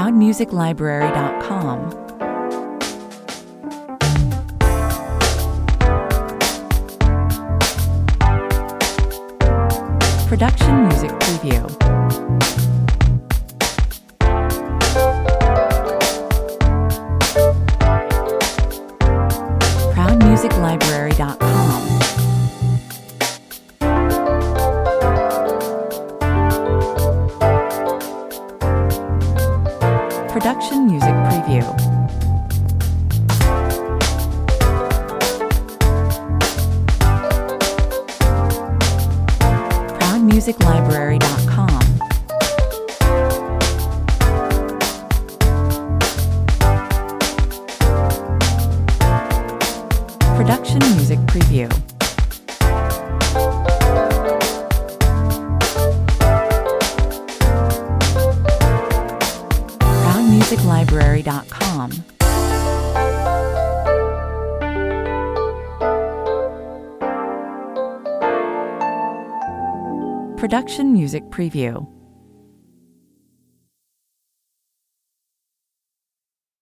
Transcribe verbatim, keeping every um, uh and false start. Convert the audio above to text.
proud music library dot com. Production Music Preview. proud music library dot com. Production Music Preview. proud music library dot com. Production Music Preview. proud music library dot com. Production Music Preview.